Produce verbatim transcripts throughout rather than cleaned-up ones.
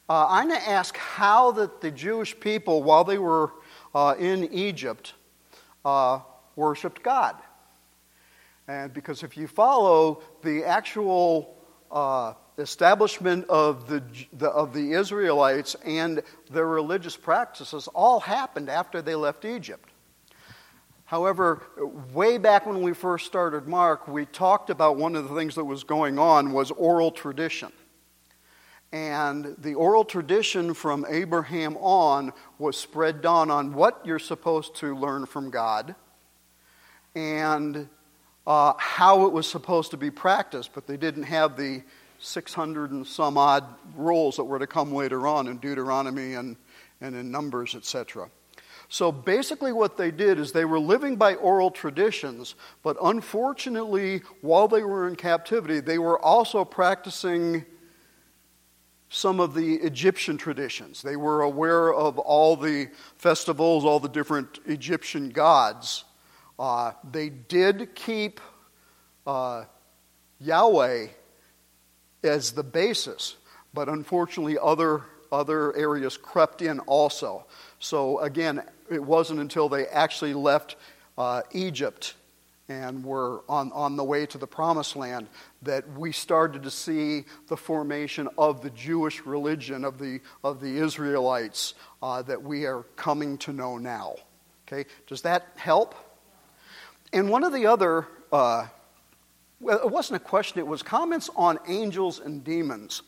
Uh, I'm going to ask how that the Jewish people, while they were uh, in Egypt, uh, worshipped God. And because if you follow the actual uh, establishment of the, the of the Israelites and their religious practices, all happened after they left Egypt. However, way back when we first started Mark, we talked about one of the things that was going on was oral tradition. And the oral tradition from Abraham on was spread down on what you're supposed to learn from God and uh, how it was supposed to be practiced, but they didn't have the six hundred and some odd rules that were to come later on in Deuteronomy and, and in Numbers, et cetera. So basically what they did is they were living by oral traditions, but unfortunately, while they were in captivity, they were also practicing some of the Egyptian traditions. They were aware of all the festivals, all the different Egyptian gods. Uh, they did keep uh, Yahweh as the basis, but unfortunately other other areas crept in also. So again, it wasn't until they actually left uh, Egypt and were on, on the way to the Promised Land that we started to see the formation of the Jewish religion, of the of the Israelites uh, that we are coming to know now. Okay, does that help? And one of the other, uh, well, it wasn't a question, it was comments on angels and demons.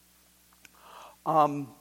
Um,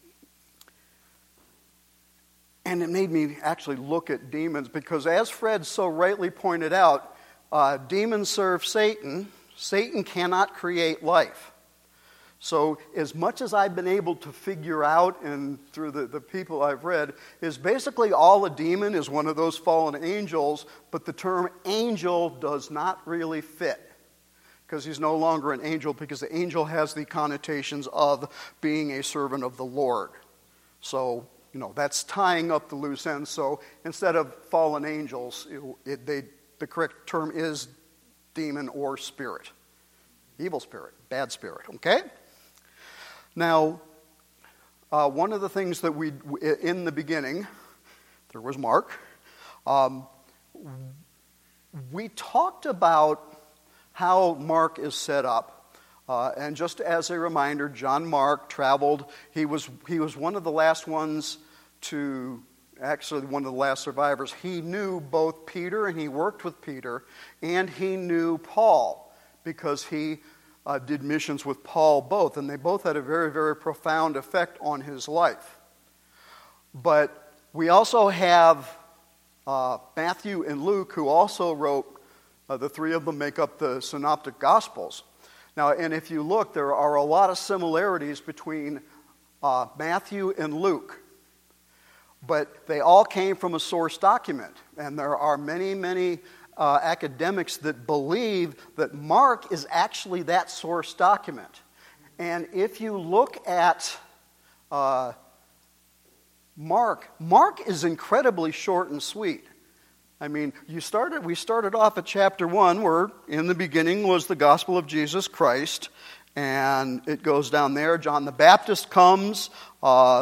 and it made me actually look at demons because as Fred so rightly pointed out, uh, demons serve Satan. Satan cannot create life. So as much as I've been able to figure out and through the, the people I've read, is basically all a demon is one of those fallen angels, but the term angel does not really fit because he's no longer an angel because the angel has the connotations of being a servant of the Lord. So, you know, that's tying up the loose ends. So instead of fallen angels, it, it, they, the correct term is demon or spirit. Evil spirit, bad spirit, okay? Now, uh, one of the things that we, in the beginning, there was Mark, um, we talked about how Mark is set up. Uh, and just as a reminder, John Mark traveled. He was, he was one of the last ones to, actually one of the last survivors. He knew both Peter, and he worked with Peter, and he knew Paul because he Uh, did missions with Paul both, and they both had a very, very profound effect on his life. But we also have uh, Matthew and Luke, who also wrote, uh, the three of them make up the Synoptic Gospels. Now, and if you look, there are a lot of similarities between uh, Matthew and Luke, but they all came from a source document, and there are many, many Uh, academics that believe that Mark is actually that source document. And if you look at uh, Mark, Mark is incredibly short and sweet. I mean, you started. we started off at chapter one where in the beginning was the gospel of Jesus Christ, and it goes down there. John the Baptist comes. Uh,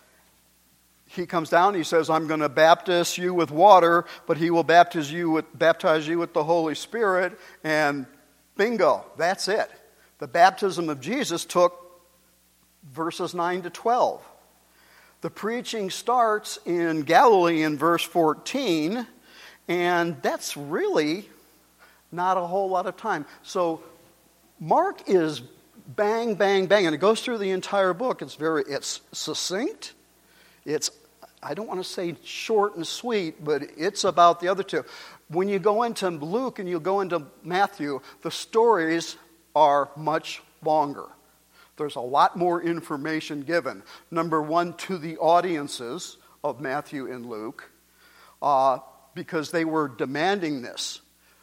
He comes down, he says, I'm going to baptize you with water, but he will baptize you with baptize you with the Holy Spirit, and bingo, that's it. The baptism of Jesus took verses nine to twelve. The preaching starts in Galilee in verse fourteen, and that's really not a whole lot of time. So Mark is bang, bang, bang, and it goes through the entire book. It's very, it's succinct. It's, I don't want to say short and sweet, but it's about the other two. When you go into Luke and you go into Matthew, the stories are much longer. There's a lot more information given. Number one, to the audiences of Matthew and Luke, uh, because they were demanding this.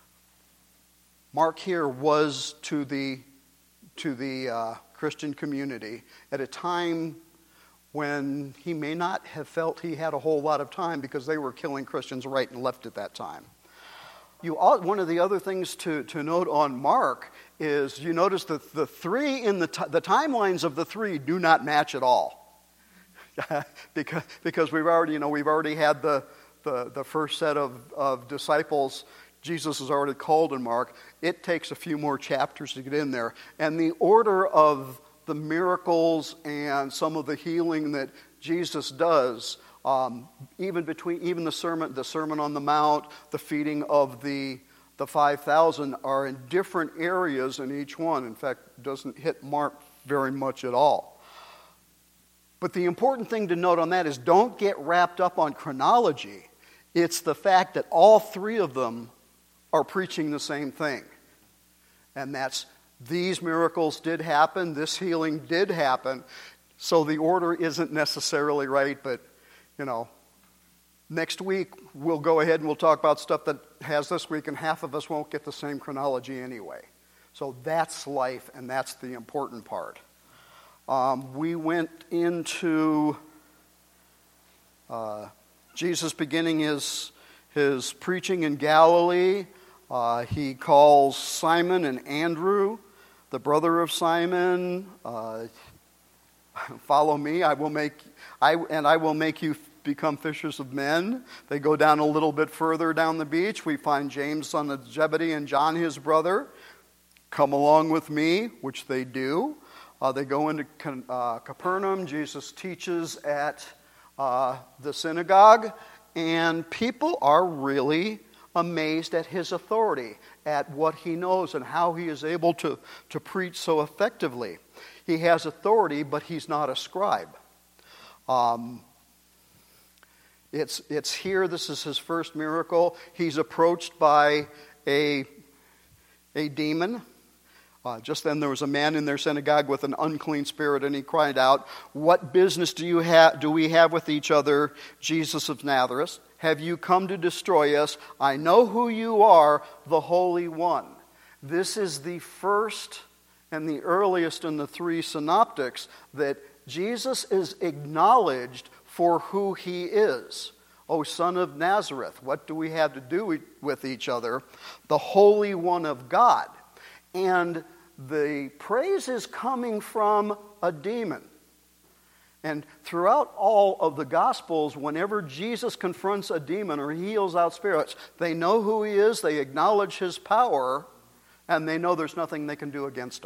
Mark here was to the, to the uh, Christian community at a time when he may not have felt he had a whole lot of time because they were killing Christians right and left at that time. You, one of the other things to, to note on Mark is, you notice that the three in the, t- the timelines of the three do not match at all. because, because we've already, you know, we've already had the, the, the first set of, of disciples Jesus has already called in Mark. It takes a few more chapters to get in there. And the order of the miracles and some of the healing that Jesus does, um, even between even the sermon, the Sermon on the Mount, the feeding of the the five thousand, are in different areas in each one. In fact, it doesn't hit Mark very much at all. But the important thing to note on that is don't get wrapped up on chronology. It's the fact that all three of them are preaching the same thing. And that's, these miracles did happen, this healing did happen, so the order isn't necessarily right, but, you know, next week we'll go ahead and we'll talk about stuff that has this week, and half of us won't get the same chronology anyway. So that's life, and that's the important part. Um, we went into uh, Jesus beginning his, his preaching in Galilee. Uh, he calls Simon and Andrew, the brother of Simon, uh, follow me, I will make, I and I will make you become fishers of men. They go down a little bit further down the beach. We find James, son of Zebedee, and John, his brother. Come along with me, which they do. Uh, they go into uh, Capernaum. Jesus teaches at uh, the synagogue, and people are really amazed at his authority, at what he knows and how he is able to, to preach so effectively. He has authority, but he's not a scribe. Um, it's, it's here, this is his first miracle. He's approached by a, a demon. Uh, just then there was a man in their synagogue with an unclean spirit, and he cried out, "What business do you have? Do we have with each other, Jesus of Nazareth? Have you come to destroy us? I know who you are, the Holy One." This is the first and the earliest in the three synoptics that Jesus is acknowledged for who he is. "O Son of Nazareth, what do we have to do with each other? The Holy One of God." And the praise is coming from a demon. And throughout all of the Gospels, whenever Jesus confronts a demon or heals out spirits, they know who he is, they acknowledge his power, and they know there's nothing they can do against him.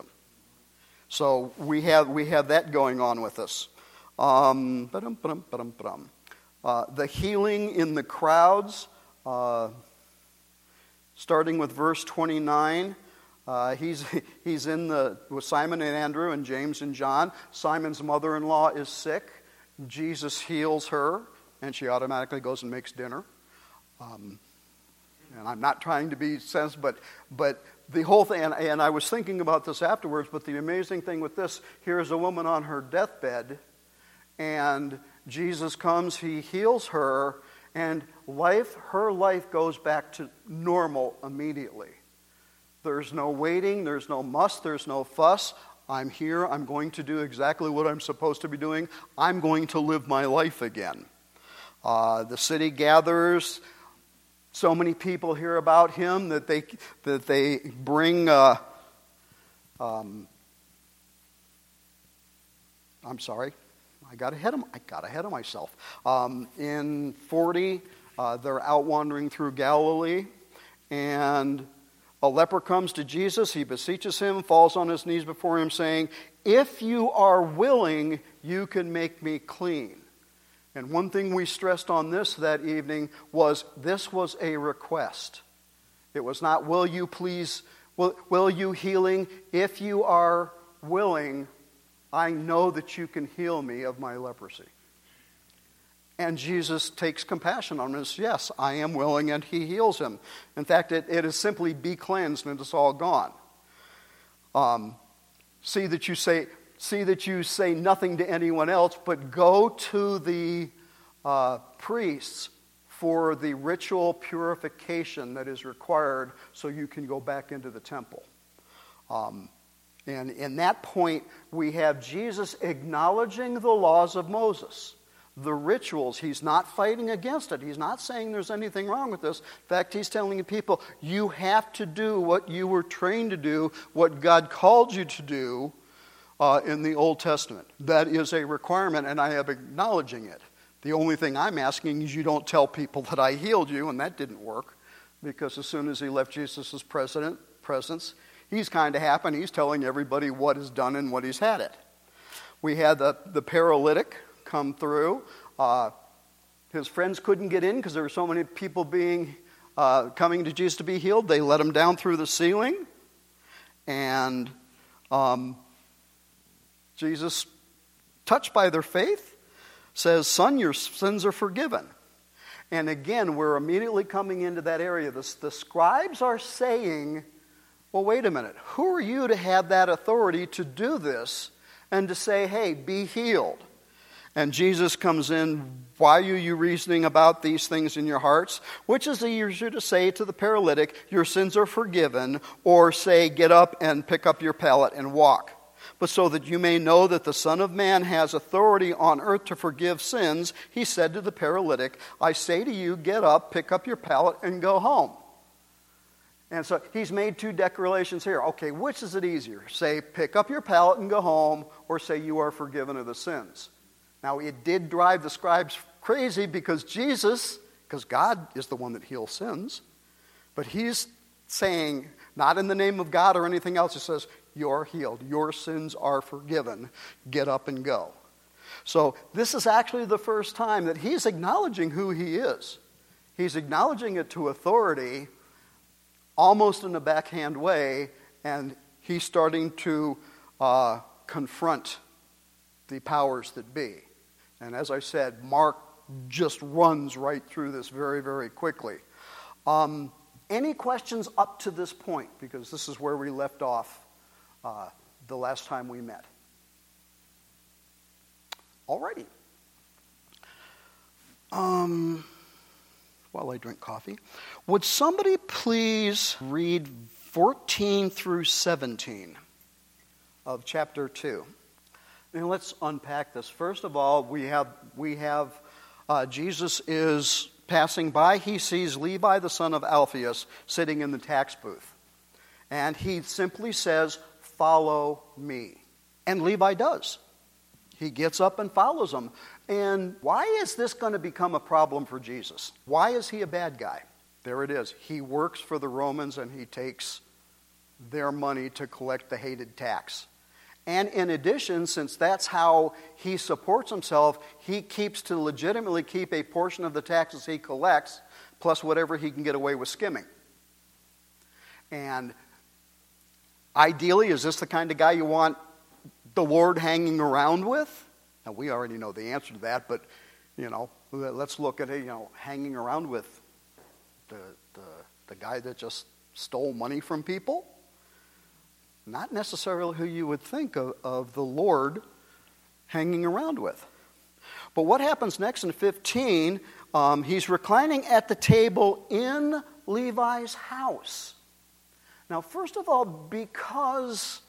So we have we have that going on with us. Um, ba-dum, ba-dum, ba-dum, ba-dum. Uh, the healing in the crowds, uh, starting with verse twenty-nine. Uh, he's he's in the with Simon and Andrew and James and John. Simon's mother-in-law is sick. Jesus heals her, and she automatically goes and makes dinner. Um, and I'm not trying to be sensitive, but but the whole thing. And, and I was thinking about this afterwards. But the amazing thing with this, here's a woman on her deathbed, and Jesus comes. He heals her, and life, her life goes back to normal immediately. There's no waiting, there's no muss, there's no fuss. I'm here, I'm going to do exactly what I'm supposed to be doing. I'm going to live my life again. Uh, the city gathers. So many people hear about him that they that they bring... Uh, um, I'm sorry, I got ahead of, I got ahead of myself. Um, in forty, uh, they're out wandering through Galilee, and a leper comes to Jesus. He beseeches him, falls on his knees before him, saying, "If you are willing, you can make me clean." And one thing we stressed on this that evening was this was a request. It was not, "Will you please, will, will you healing? If you are willing, I know that you can heal me of my leprosy." And Jesus takes compassion on him and says, "Yes, I am willing," and he heals him. In fact, it, it is simply "be cleansed," and it's all gone. Um, see that you say, see that you say nothing to anyone else, but go to the uh, priests for the ritual purification that is required so you can go back into the temple. Um, and in that point, we have Jesus acknowledging the laws of Moses. the rituals. He's not fighting against it. He's not saying there's anything wrong with this. In fact, he's telling people, you have to do what you were trained to do, what God called you to do uh, in the Old Testament. That is a requirement, and I am acknowledging it. The only thing I'm asking is you don't tell people that I healed you, and that didn't work, because as soon as he left Jesus' president, presence, he's kind of happy. He's telling everybody what is done and what he's had it. We had the, the paralytic come through. Uh, his friends couldn't get in because there were so many people being uh, coming to Jesus to be healed. They let him down through the ceiling. And um, Jesus, touched by their faith, says, son, your sins are forgiven. And again, we're immediately coming into that area. The, the scribes are saying, well, wait a minute. Who are you to have that authority to do this and to say, hey, be healed? And Jesus comes in, why are you reasoning about these things in your hearts? Which is easier to say to the paralytic, your sins are forgiven, or say, get up and pick up your pallet and walk. But so that you may know that the Son of Man has authority on earth to forgive sins, he said to the paralytic, I say to you, get up, pick up your pallet, and go home. And so he's made two declarations here. Okay, which is it easier? Say, pick up your pallet and go home, or say you are forgiven of the sins. Now, it did drive the scribes crazy because Jesus, because God is the one that heals sins, but he's saying, not in the name of God or anything else, he says, you're healed. Your sins are forgiven. Get up and go. So this is actually the first time that he's acknowledging who he is. He's acknowledging it to authority, almost in a backhand way, and he's starting to uh, confront the powers that be. And as I said, Mark just runs right through this very, very quickly. Um, any questions up to this point? Because this is where we left off uh, the last time we met. Alrighty. Um, while I drink coffee, would somebody please read fourteen through seventeen of chapter two? And let's unpack this. First of all, we have we have uh, Jesus is passing by. He sees Levi, the son of Alphaeus, sitting in the tax booth. And he simply says, follow me. And Levi does. He gets up and follows him. And why is this going to become a problem for Jesus? Why is he a bad guy? There it is. He works for the Romans and he takes their money to collect the hated tax. And in addition, since that's how he supports himself, he keeps to legitimately keep a portion of the taxes he collects, plus whatever he can get away with skimming. And ideally, is this the kind of guy you want the Lord hanging around with? Now, we already know the answer to that, but, you know, let's look at it, you know, hanging around with the, the, the guy that just stole money from people. Not necessarily who you would think of, of the Lord hanging around with. But what happens next in fifteen, um, he's reclining at the table in Levi's house. Now, first of all, because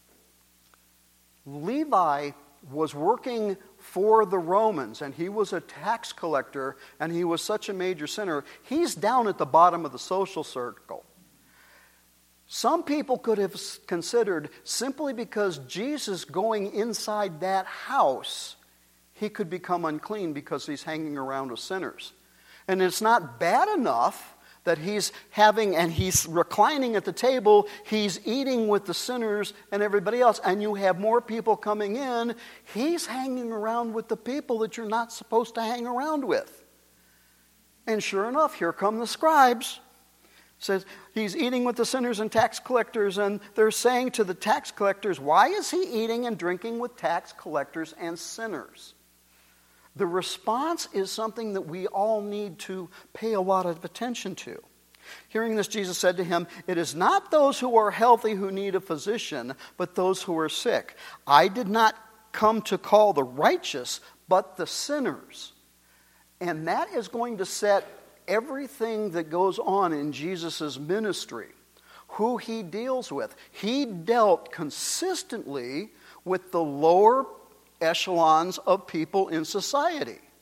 Levi was working for the Romans, and he was a tax collector, and he was such a major sinner, he's down at the bottom of the social circle. Some people could have considered simply because Jesus going inside that house, he could become unclean because he's hanging around with sinners. And it's not bad enough that he's having, and he's reclining at the table, he's eating with the sinners and everybody else, and you have more people coming in, he's hanging around with the people that you're not supposed to hang around with. And sure enough, here come the scribes. Says he's eating with the sinners and tax collectors, and they're saying to the tax collectors, why is he eating and drinking with tax collectors and sinners? The response is something that we all need to pay a lot of attention to. Hearing this, Jesus said to him, it is not those who are healthy who need a physician, but those who are sick. I did not come to call the righteous, but the sinners. And that is going to set everything that goes on in Jesus' ministry, who he deals with. He dealt consistently with the lower echelons of people in society.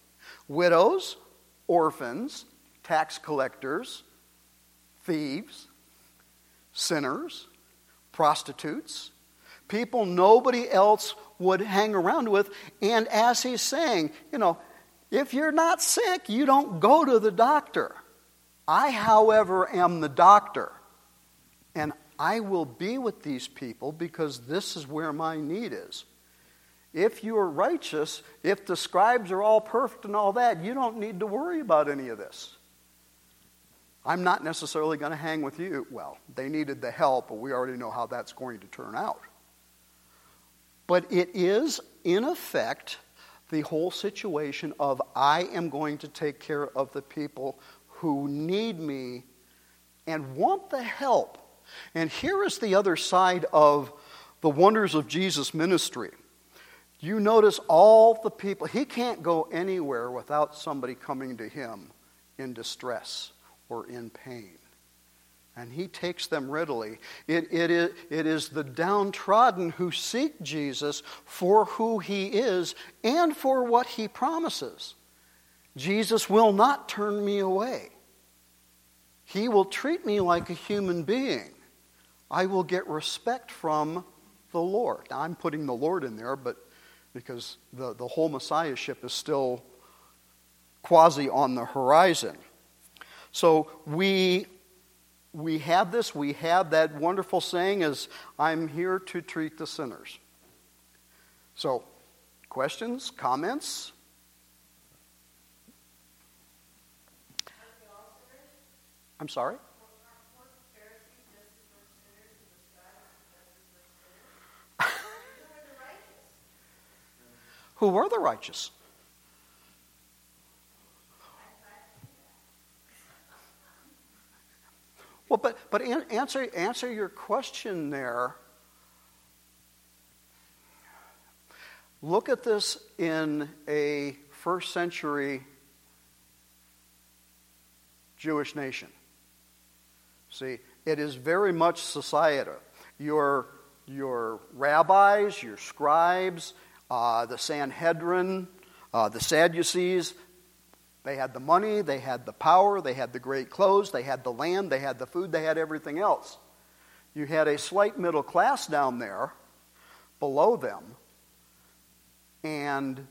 widows, orphans, tax collectors, thieves, sinners, prostitutes, people nobody else would hang around with. And as he's saying, you know, if you're not sick, you don't go to the doctor. I, however, am the doctor. And I will be with these people because this is where my need is. If you are righteous, if the scribes are all perfect and all that, you don't need to worry about any of this. I'm not necessarily going to hang with you. Well, they needed the help, but we already know how that's going to turn out. But it is, in effect, the whole situation of I am going to take care of the people who need me and want the help. And here is the other side of the wonders of Jesus' ministry. You notice all the people, he can't go anywhere without somebody coming to him in distress or in pain. And he takes them readily. It, it, is, it is the downtrodden who seek Jesus for who he is and for what he promises. Jesus will not turn me away. He will treat me like a human being. I will get respect from the Lord. Now, I'm putting the Lord in there, but because the, the whole Messiahship is still quasi on the horizon. So we we have this, we have that wonderful saying is, I'm here to treat the sinners. So, questions, comments? I'm sorry? Who were the righteous? Well, but but answer answer your question there. Look at this in a first century Jewish nation. See, it is very much societal. Your your rabbis, your scribes, Uh, the Sanhedrin, uh, the Sadducees, they had the money, they had the power, they had the great clothes, they had the land, they had the food, they had everything else. You had a slight middle class down there below them, and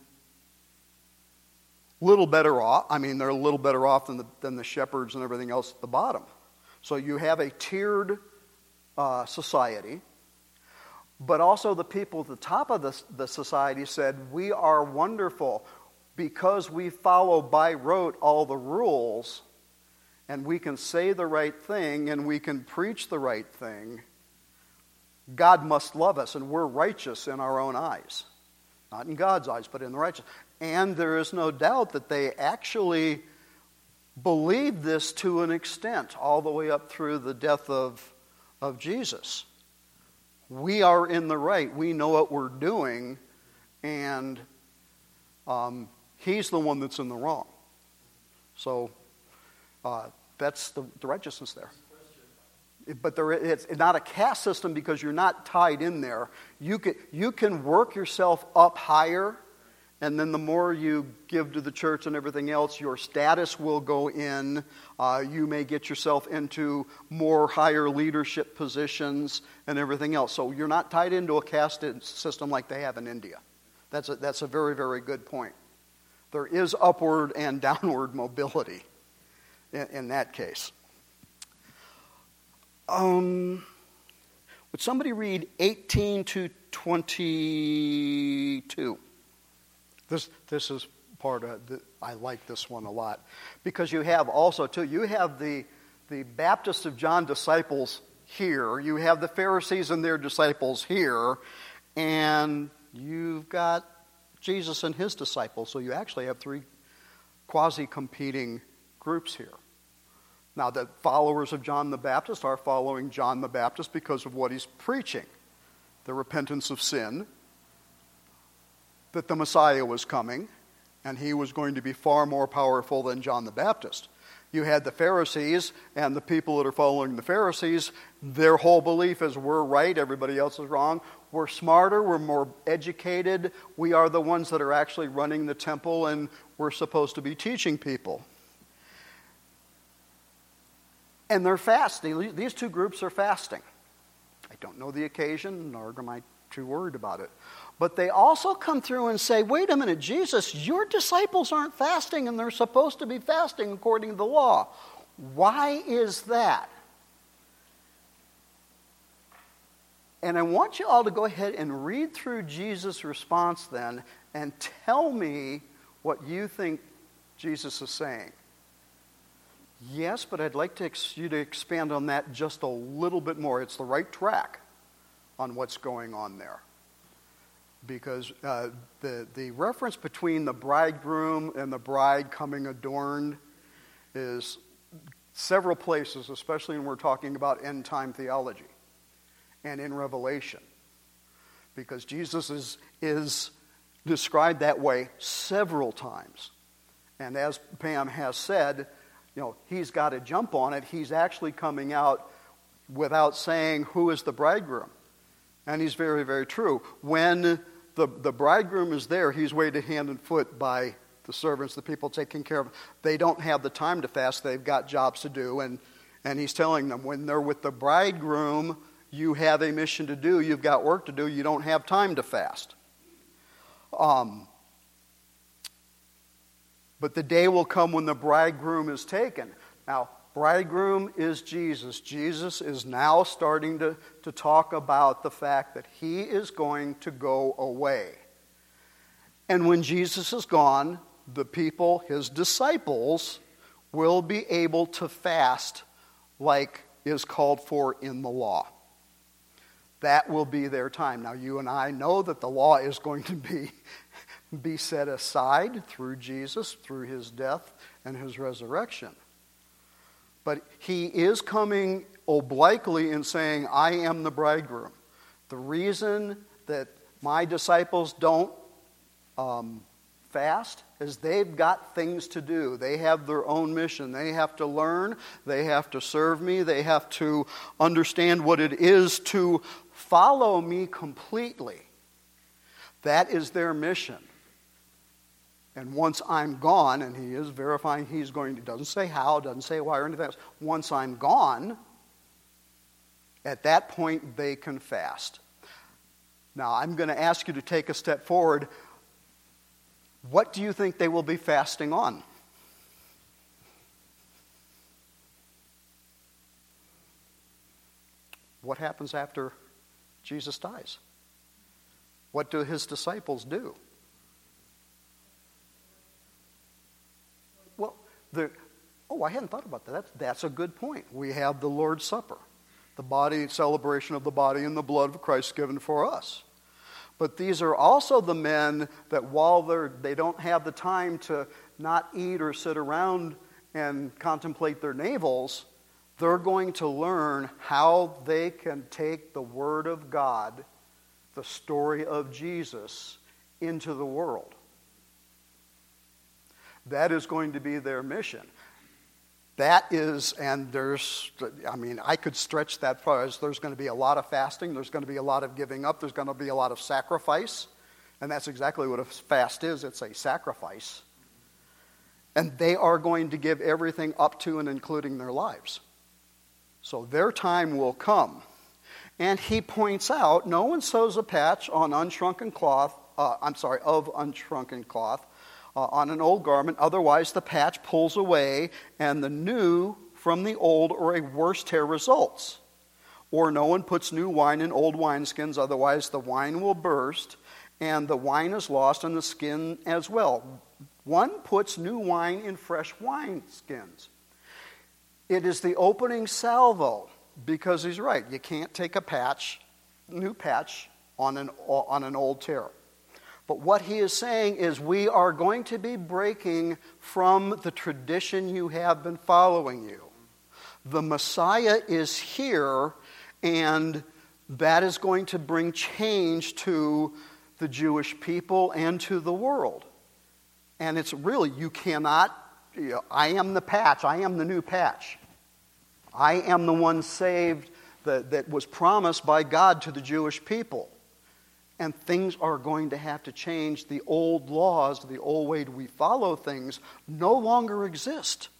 little better off. I mean, they're a little better off than the, than the shepherds and everything else at the bottom. So you have a tiered uh, society. But also the people at the top of the, the society said, we are wonderful because we follow by rote all the rules, and we can say the right thing, and we can preach the right thing. God must love us, and we're righteous in our own eyes. Not in God's eyes, but in the righteous. And there is no doubt that they actually believed this to an extent, all the way up through the death of, of Jesus. We are in the right. We know what we're doing, and um, he's the one that's in the wrong. So uh, that's the, the righteousness there. But there, it's not a caste system because you're not tied in there. You can, you can work yourself up higher, and then the more you give to the church and everything else, your status will go in. Uh, you may get yourself into more higher leadership positions and everything else. So you're not tied into a caste system like they have in India. That's a, that's a very, very good point. There is upward and downward mobility in, in that case. Um, would somebody read eighteen to twenty-two? This this is part of the, I like this one a lot because you have also too you have the the Baptist of John disciples here, you have the Pharisees and their disciples here, and you've got Jesus and his disciples. So you actually have three quasi-competing groups here. Now, the followers of John the Baptist are following John the Baptist because of what he's preaching, the repentance of sin, that the Messiah was coming, and he was going to be far more powerful than John the Baptist. You had the Pharisees, and the people that are following the Pharisees, their whole belief is we're right, everybody else is wrong. We're smarter, we're more educated, we are the ones that are actually running the temple, and we're supposed to be teaching people. And they're fasting. These two groups are fasting. I don't know the occasion, nor am I too worried about it. But they also come through and say, wait a minute, Jesus, your disciples aren't fasting, and they're supposed to be fasting according to the law. Why is that? And I want you all to go ahead and read through Jesus' response then and tell me what you think Jesus is saying. Yes, but I'd like to ex- you to expand on that just a little bit more. It's the right track on what's going on there. Because uh, the, the reference between the bridegroom and the bride coming adorned is several places, especially when we're talking about end-time theology and in Revelation. Because Jesus is, is described that way several times. And as Pam has said, you know, he's got to jump on it. He's actually coming out without saying who is the bridegroom. And he's very, very true. When the, the bridegroom is there, he's weighted hand and foot by the servants, the people taking care of him. They don't have the time to fast. They've got jobs to do. And, and he's telling them, when they're with the bridegroom, you have a mission to do. You've got work to do. You don't have time to fast. Um, but the day will come when the bridegroom is taken. Now, bridegroom is Jesus. Jesus is now starting to, to talk about the fact that he is going to go away. And when Jesus is gone, the people, his disciples, will be able to fast like is called for in the law. That will be their time. Now, you and I know that the law is going to be, be set aside through Jesus, through his death and his resurrection. But he is coming obliquely and saying, I am the bridegroom. The reason that my disciples don't um, fast is they've got things to do. They have their own mission. They have to learn. They have to serve me. They have to understand what it is to follow me completely. That is their mission. And once I'm gone, and he is verifying he's going to, doesn't say how, doesn't say why or anything else. Once I'm gone, at that point they can fast. Now, I'm going to ask you to take a step forward. What do you think they will be fasting on? What happens after Jesus dies? What do his disciples do? Well, the, oh, I hadn't thought about that. That's, that's a good point. We have the Lord's Supper, the body, celebration of the body and the blood of Christ given for us. But these are also the men that while they're, they don't have the time to not eat or sit around and contemplate their navels, they're going to learn how they can take the Word of God, the story of Jesus, into the world. That is going to be their mission. That is, and there's, I mean, I could stretch that far as there's going to be a lot of fasting, there's going to be a lot of giving up, there's going to be a lot of sacrifice. And that's exactly what a fast is. It's a sacrifice. And they are going to give everything up to and including their lives. So their time will come. And he points out, no one sews a patch on unshrunken cloth, uh, I'm sorry, of unshrunken cloth, uh, on an old garment, otherwise the patch pulls away, and the new from the old, or a worse tear results. Or no one puts new wine in old wineskins, otherwise the wine will burst, and the wine is lost, and the skin as well. One puts new wine in fresh wineskins. It is the opening salvo, because he's right. You can't take a patch, new patch, on an, on an old tear. But what he is saying is we are going to be breaking from the tradition you have been following you. The Messiah is here, and that is going to bring change to the Jewish people and to the world. And it's really, you cannot, you know, I am the patch. I am the new patch. I am the one saved that, that was promised by God to the Jewish people. And things are going to have to change. The old laws, the old way we follow things, no longer exist.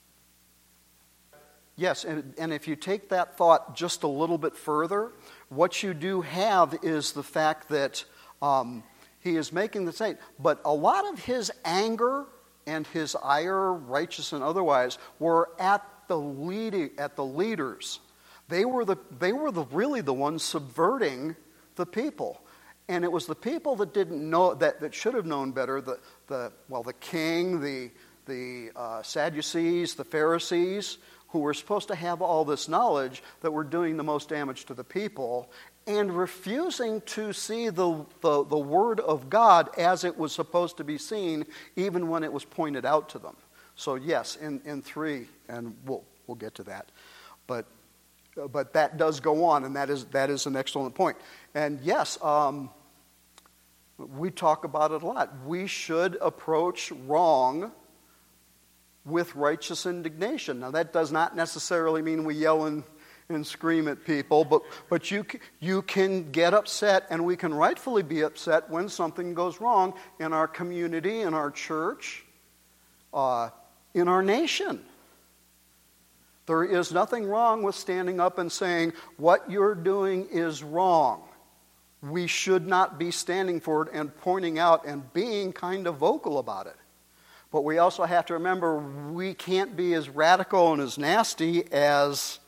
Yes, and, and if you take that thought just a little bit further, what you do have is the fact that um, he is making the same. But a lot of his anger and his ire, righteous and otherwise, were at the leading, at the leaders. They were the they were the really the ones subverting the people. And it was the people that didn't know, that, that should have known better, the, the well, the king, the, the uh, Sadducees, the Pharisees, who were supposed to have all this knowledge, that were doing the most damage to the people and refusing to see the, the, the Word of God as it was supposed to be seen, even when it was pointed out to them. So yes, in, in three, and we'll, we'll get to that, but But that does go on, and that is that is an excellent point. And yes, um, we talk about it a lot. We should approach wrong with righteous indignation. Now, that does not necessarily mean we yell and, and scream at people, but, but you, you can get upset, and we can rightfully be upset when something goes wrong in our community, in our church, uh, in our nation. There is nothing wrong with standing up and saying, what you're doing is wrong. We should not be standing for it and pointing out and being kind of vocal about it. But we also have to remember we can't be as radical and as nasty as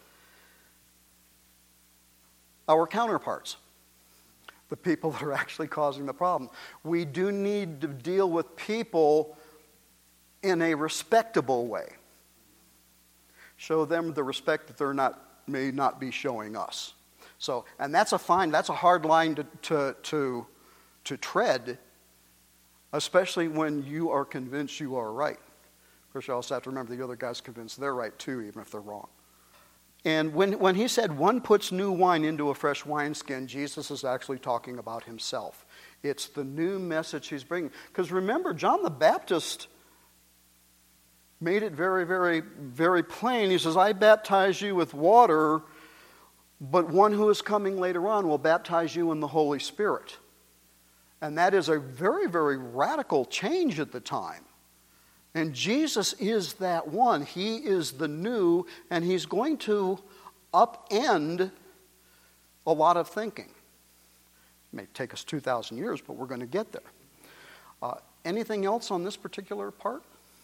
our counterparts, the people that are actually causing the problem. We do need to deal with people in a respectable way. Show them the respect that they're not may not be showing us. So, and that's a fine, that's a hard line to to to, to tread, especially when you are convinced you are right. Of course, you also have to remember the other guy's convinced they're right too, even if they're wrong. And when, when he said one puts new wine into a fresh wineskin, Jesus is actually talking about himself. It's the new message he's bringing. Because remember, John the Baptist made it very, very, very plain. He says, I baptize you with water, but one who is coming later on will baptize you in the Holy Spirit. And that is a very, very radical change at the time. And Jesus is that one. He is the new, and he's going to upend a lot of thinking. It may take us two thousand years, but we're going to get there. Uh, anything else on this particular part?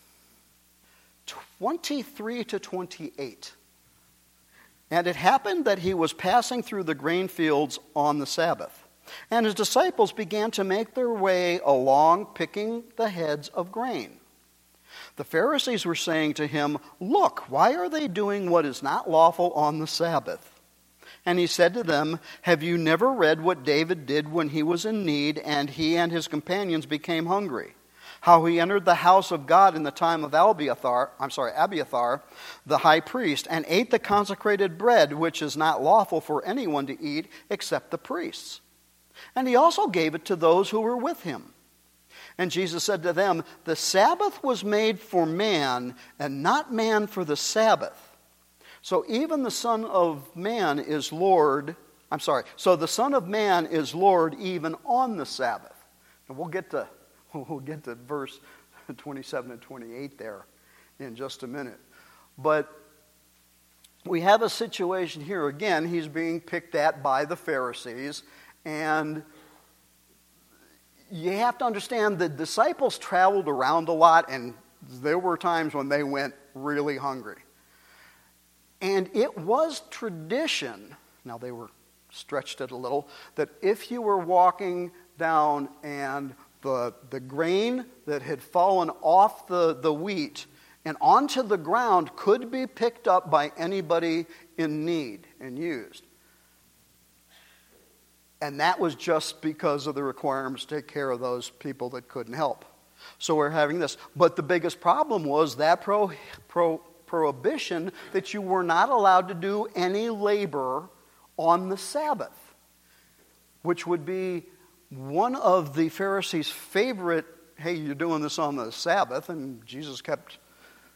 twenty-three to twenty-eight. And it happened that he was passing through the grain fields on the Sabbath, and his disciples began to make their way along, picking the heads of grain. The Pharisees were saying to him, look, why are they doing what is not lawful on the Sabbath? And he said to them, have you never read what David did when he was in need, and he and his companions became hungry? How he entered the house of God in the time of Abiathar, I'm sorry, Abiathar, the high priest, and ate the consecrated bread, which is not lawful for anyone to eat except the priests. And he also gave it to those who were with him. And Jesus said to them, the Sabbath was made for man, and not man for the Sabbath. So even the Son of Man is Lord, I'm sorry, so the Son of Man is Lord even on the Sabbath. And we'll get to We'll get to verse twenty-seven and twenty-eight there in just a minute. But we have a situation here. Again, he's being picked at by the Pharisees. And you have to understand the disciples traveled around a lot, and there were times when they went really hungry. And it was tradition, now they were stretched it a little, that if you were walking down and The, the grain that had fallen off the, the wheat and onto the ground could be picked up by anybody in need and used. And that was just because of the requirements to take care of those people that couldn't help. So we're having this. But the biggest problem was that pro, pro, prohibition that you were not allowed to do any labor on the Sabbath, which would be one of the Pharisees' favorite, hey, you're doing this on the Sabbath, and Jesus kept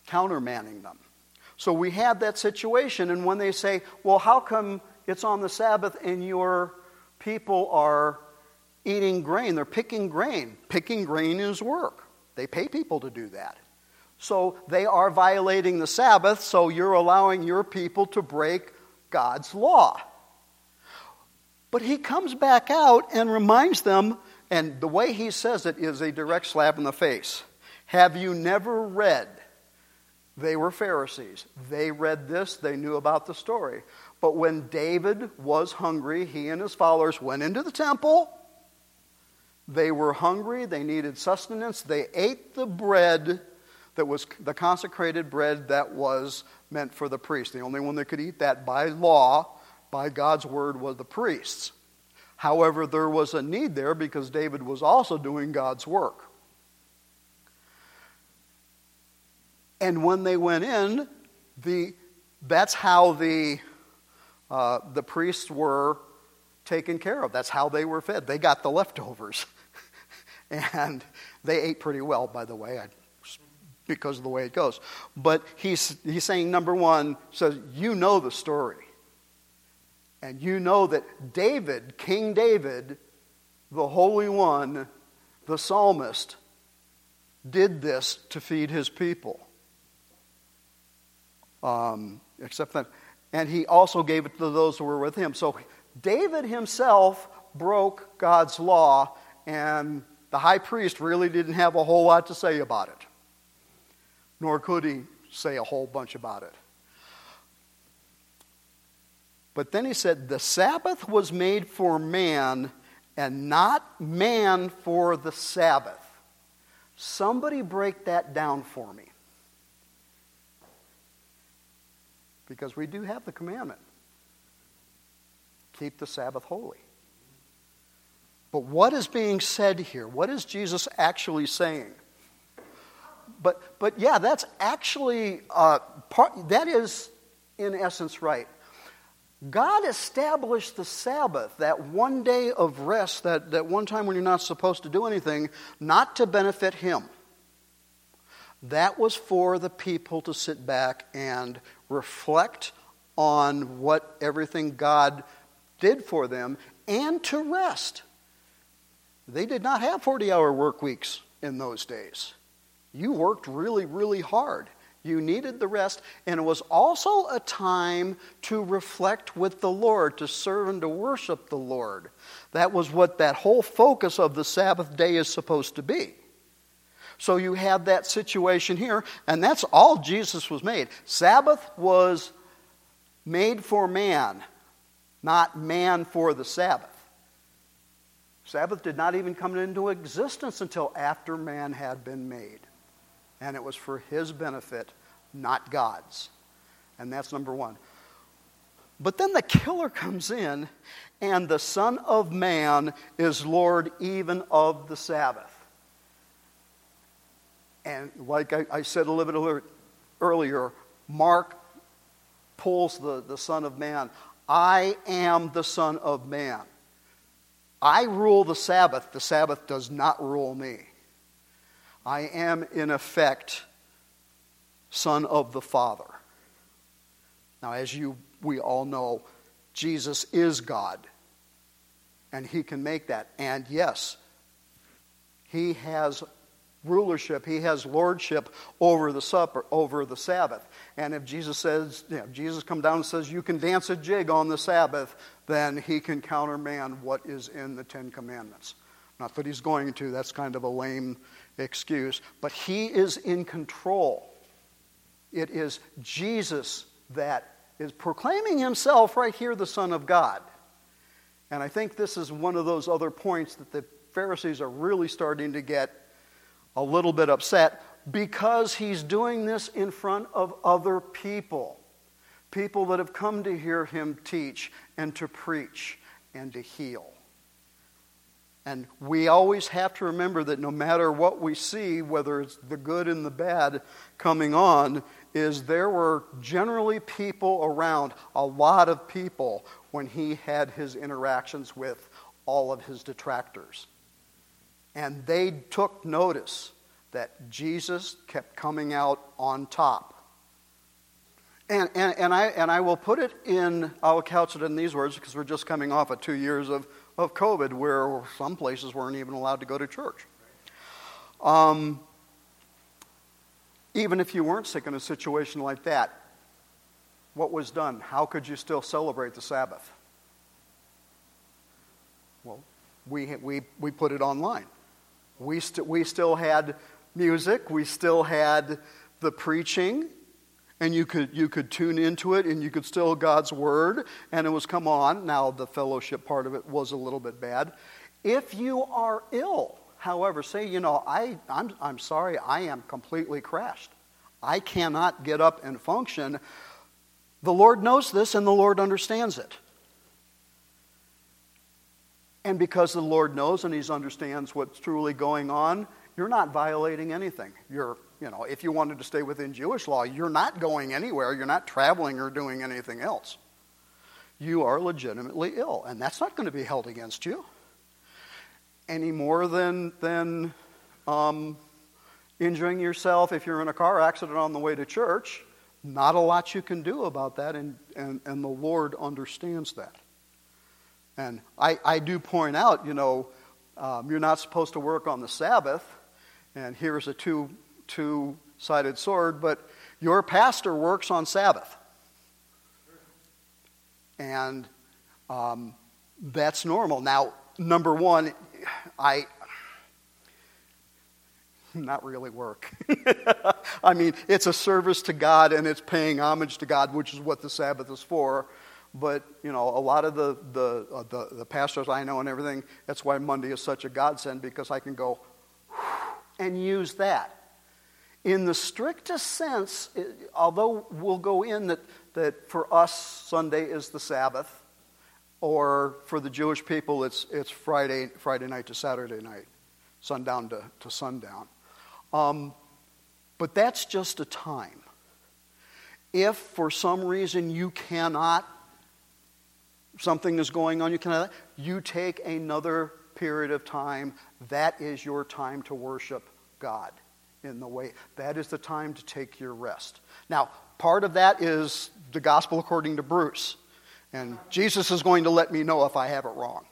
countermanding them. So we have that situation, and when they say, well, how come it's on the Sabbath and your people are eating grain? They're picking grain. Picking grain is work. They pay people to do that. So they are violating the Sabbath, so you're allowing your people to break God's law. But he comes back out and reminds them, and the way he says it is a direct slap in the face. Have you never read? They were Pharisees. They read this. They knew about the story. But when David was hungry, he and his followers went into the temple. They were hungry. They needed sustenance. They ate the bread that was the consecrated bread that was meant for the priest. The only one that could eat that by law, by God's word, was the priests. However, there was a need there because David was also doing God's work. And when they went in, the that's how the uh, the priests were taken care of. That's how they were fed. They got the leftovers. And they ate pretty well, by the way, I, because of the way it goes. But he's he's saying, number one, says, you know the story. And you know that David, King David, the Holy One, the psalmist, did this to feed his people. Um, except that, and he also gave it to those who were with him. So David himself broke God's law, and the high priest really didn't have a whole lot to say about it. Nor could he say a whole bunch about it. But then he said, the Sabbath was made for man, and not man for the Sabbath. Somebody break that down for me. Because we do have the commandment. Keep the Sabbath holy. But what is being said here? What is Jesus actually saying? But but yeah, that's actually, uh, part, that is in essence right. God established the Sabbath, that one day of rest, that, that one time when you're not supposed to do anything, not to benefit him. That was for the people to sit back and reflect on what everything God did for them and to rest. They did not have forty-hour work weeks in those days. You worked really, really hard. You needed the rest, and it was also a time to reflect with the Lord, to serve and to worship the Lord. That was what that whole focus of the Sabbath day is supposed to be. So you have that situation here, and that's all Jesus was made. Sabbath was made for man, not man for the Sabbath. Sabbath did not even come into existence until after man had been made. And it was for his benefit, not God's. And that's number one. But then the killer comes in, and the Son of Man is Lord even of the Sabbath. And like I, I said a little bit earlier, Mark pulls the, the Son of Man. I am the Son of Man. I rule the Sabbath. The Sabbath does not rule me. I am, in effect, Son of the Father. Now, as you we all know, Jesus is God. And he can make that. And yes, he has rulership, he has lordship over the supper, over the Sabbath. And if Jesus says, you know, Jesus comes down and says, you can dance a jig on the Sabbath, then he can countermand what is in the Ten Commandments. Not that he's going to, that's kind of a lame excuse, but he is in control. It is Jesus that is proclaiming himself right here the Son of God. And I think this is one of those other points that the Pharisees are really starting to get a little bit upset, because he's doing this in front of other people. People that have come to hear him teach and to preach and to heal. And we always have to remember that no matter what we see, whether it's the good and the bad coming on, is there were generally people around, a lot of people, when he had his interactions with all of his detractors. And they took notice. that Jesus kept coming out on top. And, and, and, I, and I will put it in, I'll couch it in these words because we're just coming off of two years of, of COVID where some places weren't even allowed to go to church. Um, even if you weren't sick in a situation like that, what was done? How could you still celebrate the Sabbath? Well, we, we, we put it online. We, st- we still had music. We still had the preaching. And you could you could tune into it, and you could still God's Word, and it was come on. Now, the fellowship part of it was a little bit bad. If you are ill, however, say, you know, I, I'm, I'm sorry, I am completely crashed. I cannot get up and function. The Lord knows this, and the Lord understands it. And because the Lord knows and He understands what's truly going on, you're not violating anything. You're You know, if you wanted to stay within Jewish law, you're not going anywhere. You're not traveling or doing anything else. You are legitimately ill, and that's not going to be held against you any more than than um, injuring yourself if you're in a car accident on the way to church. Not a lot you can do about that, and, and, and the Lord understands that. And I, I do point out, you know, um, you're not supposed to work on the Sabbath, and here's a two... two-sided sword, but your pastor works on Sabbath. And um, that's normal. Now, number one, I, not really work. I mean, it's a service to God and it's paying homage to God, which is what the Sabbath is for. But, you know, a lot of the, the, uh, the, the pastors I know and everything, that's why Monday is such a godsend, because I can go and use that. In the strictest sense, although we'll go in that, that for us Sunday is the Sabbath, or for the Jewish people it's it's Friday Friday night to Saturday night, sundown to, to sundown. Um, but that's just a time. If for some reason you cannot, something is going on, you cannot, you take another period of time. That is your time to worship God. In the way, that is the time to take your rest. Now, part of that is the gospel according to Bruce. And Jesus is going to let me know if I have it wrong.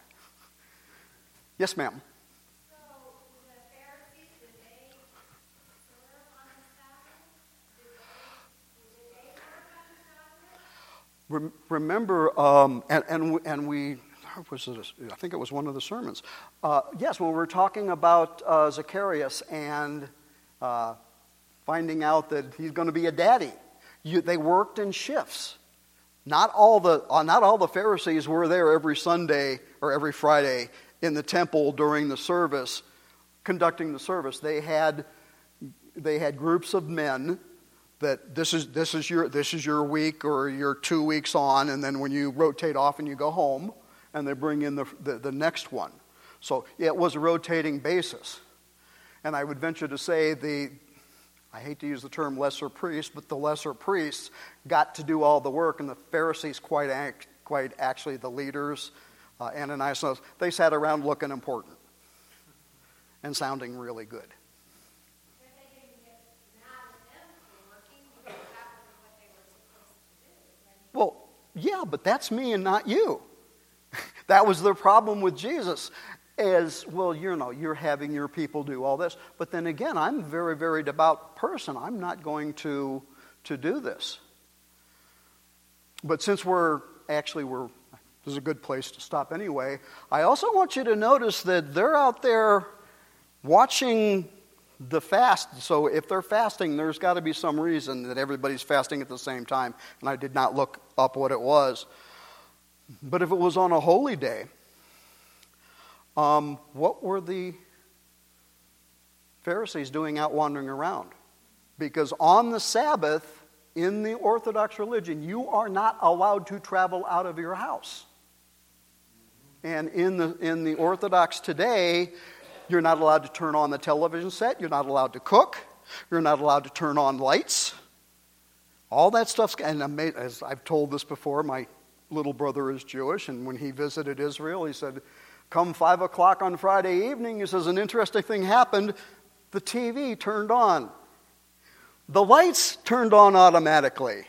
Yes, ma'am. So, the Pharisees, did they serve on the Sabbath? Did they, did they work on the Sabbath? Remember, um, and, and, and we, was it a, I think it was one of the sermons. Uh, yes, when we were talking about uh, Zacharias and Uh, finding out that he's going to be a daddy. You, they worked in shifts. Not all the uh, not all the Pharisees were there every Sunday or every Friday in the temple during the service, conducting the service. They had they had groups of men that this is this is your this is your week or your two weeks on, and then when you rotate off and you go home, and they bring in the the, the next one. So yeah, it was a rotating basis. And I would venture to say the, I hate to use the term lesser priest, but the lesser priests got to do all the work, and the Pharisees, quite act, quite actually the leaders, uh, Ananias, they sat around looking important and sounding really good. If they didn't get mad at them for working, because that was what they were supposed to do. Well, yeah, but that's me and not you. That was their problem with Jesus. As, well, you know, you're having your people do all this. But then again, I'm a very, very devout person. I'm not going to, to do this. But since we're, actually, we're, this is a good place to stop anyway, I also want you to notice that they're out there watching the fast. So if they're fasting, there's got to be some reason that everybody's fasting at the same time. And I did not look up what it was. But if it was on a holy day, Um, what were the Pharisees doing out wandering around? Because on the Sabbath, in the Orthodox religion, you are not allowed to travel out of your house. And in the in the Orthodox today, you're not allowed to turn on the television set. You're not allowed to cook. You're not allowed to turn on lights. All that stuff's, and as I've told this before, my little brother is Jewish, and when he visited Israel, he said, come five o'clock on Friday evening, he says, an interesting thing happened. the T V turned on. The lights turned on automatically.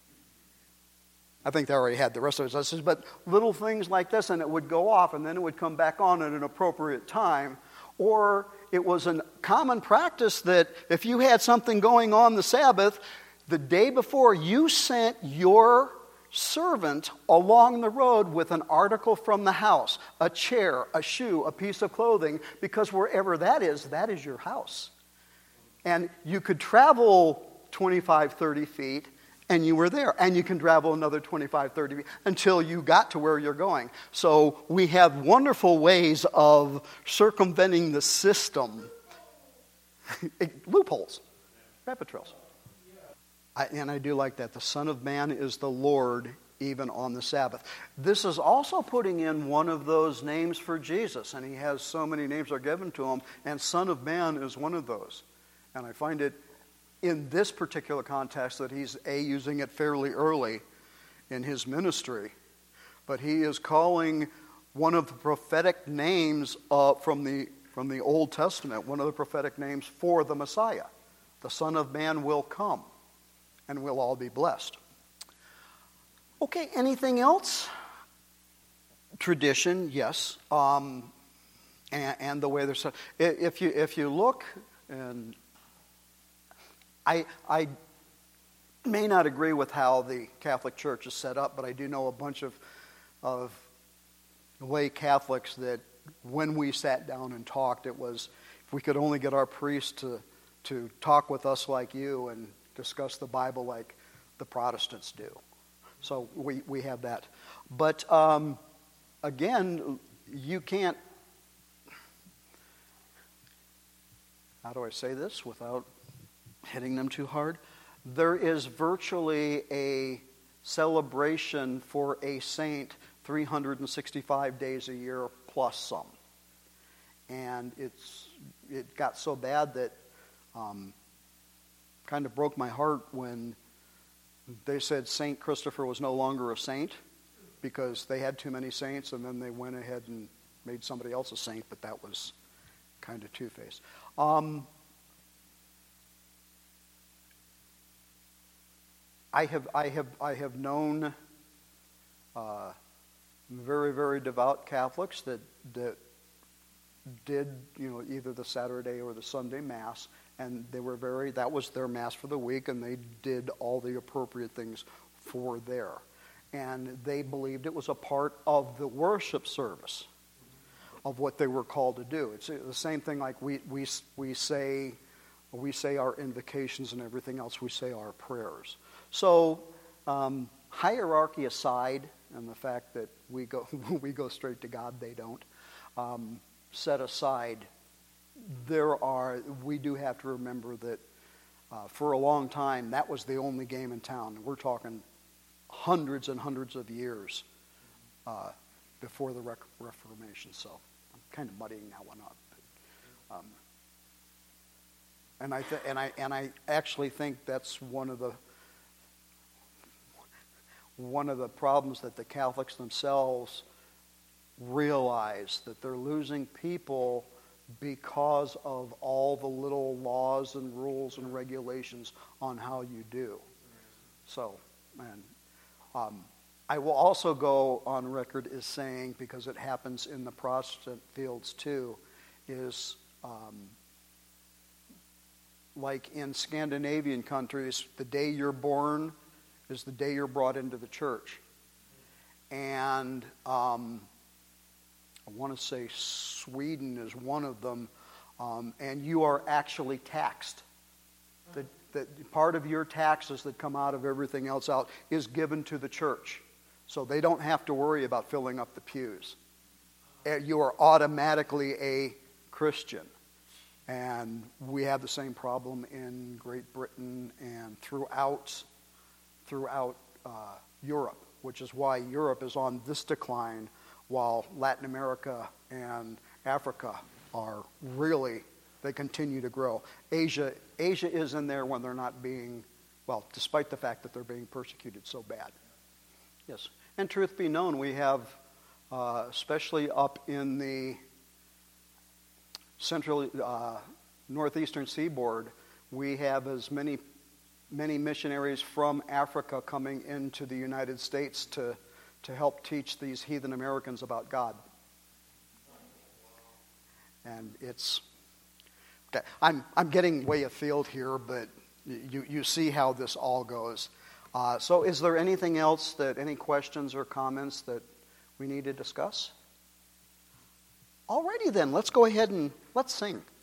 I think they already had the rest of it. But little things like this, and it would go off, and then it would come back on at an appropriate time. Or it was a common practice that if you had something going on the Sabbath, the day before you sent your servant along the road with an article from the house, a chair, a shoe, a piece of clothing, because wherever that is, that is your house. And you could travel twenty-five, thirty feet, and you were there. And you can travel another twenty-five, thirty feet until you got to where you're going. So we have wonderful ways of circumventing the system. Loopholes, rabbit trails. I, and I do like that. The Son of Man is the Lord even on the Sabbath. This is also putting in one of those names for Jesus. And he has so many names are given to him. And Son of Man is one of those. And I find it in this particular context that he's A, using it fairly early in his ministry. But he is calling one of the prophetic names uh, from the from the Old Testament, one of the prophetic names for the Messiah. The Son of Man will come. And we'll all be blessed. Okay, anything else? Tradition, yes. Um, and, and the way they're set. If you if you look, and I I may not agree with how the Catholic Church is set up, but I do know a bunch of of lay Catholics that when we sat down and talked, it was if we could only get our priest to to talk with us like you and discuss the Bible like the Protestants do. So we, we have that. But um, again, you can't, how do I say this without hitting them too hard? There is virtually a celebration for a saint three hundred sixty-five days a year plus some. And it's it got so bad that um, kind of broke my heart when they said Saint Christopher was no longer a saint because they had too many saints, and then they went ahead and made somebody else a saint, but that was kind of two-faced. Um, I have I have I have known uh, very very devout Catholics that that did you know either the Saturday or the Sunday Mass. And they were very, that was their Mass for the week, and they did all the appropriate things for there. And they believed it was a part of the worship service of what they were called to do. It's the same thing like we we we say we say our invocations and everything else, we say our prayers. So um, hierarchy aside, and the fact that we go we go straight to God, they don't, um, set aside, there are, we do have to remember that uh, for a long time, that was the only game in town. We're talking hundreds and hundreds of years uh, before the Rec- Reformation. So I'm kind of muddying that one up. But, um, and I th- and I and I actually think that's one of the one of the problems that the Catholics themselves realize, that they're losing people because of all the little laws and rules and regulations on how you do. So, and um, I will also go on record as saying, because it happens in the Protestant fields too, is um, like in Scandinavian countries, the day you're born is the day you're brought into the church. And um, I want to say Sweden is one of them, um, and you are actually taxed. The, the part of your taxes that come out of everything else out is given to the church. So they don't have to worry about filling up the pews. You are automatically a Christian. And we have the same problem in Great Britain and throughout, throughout uh, Europe, which is why Europe is on this decline, while Latin America and Africa are really, they continue to grow. Asia, Asia is in there when they're not being, well, despite the fact that they're being persecuted so bad. Yes, and truth be known, we have, uh, especially up in the central, uh, northeastern seaboard, we have as many many missionaries from Africa coming into the United States to, to help teach these heathen Americans about God. And it's, okay, I'm, I'm getting way afield here, but you, you see how this all goes. Uh, so is there anything else that, any questions or comments that we need to discuss? Alrighty then, let's go ahead and let's sing.